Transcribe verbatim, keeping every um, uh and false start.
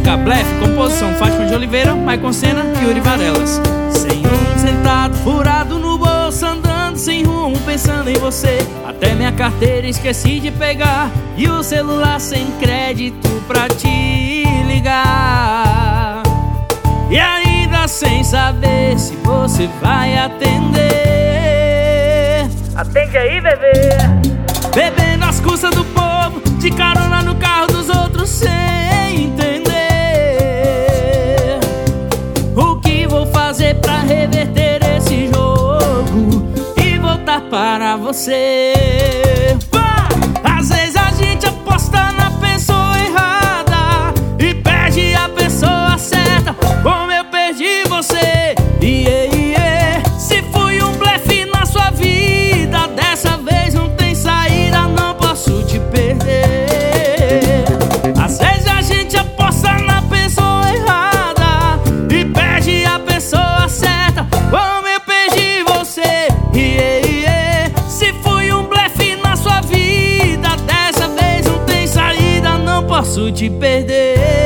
música Blefe, composição Fátima de Oliveira, Maicon Senna e Yuri Varelas. Sem um centavo, furado no bolso, andando sem rumo, pensando em você. Até minha carteira esqueci de pegar, e o celular sem crédito pra te ligar. E ainda sem saber se você vai atender. Atende aí, bebê. Bebendo às custas do povo, de carona no carro dos outros sem entender. O que vou fazer pra reverter esse jogo e voltar para você? Pá! Às vezes a gente aposta na pessoa errada e perde a pessoa certa, como eu perdi você. Yeah, yeah. Se fui um blefe na sua vida, dessa vez não tem saída, não posso te perder. Às vezes a gente aposta na pessoa errada e perde a pessoa certa, como eu perdi você. Yeah, yeah. Se fui um blefe na sua vida, dessa vez não tem saída, não posso te perder.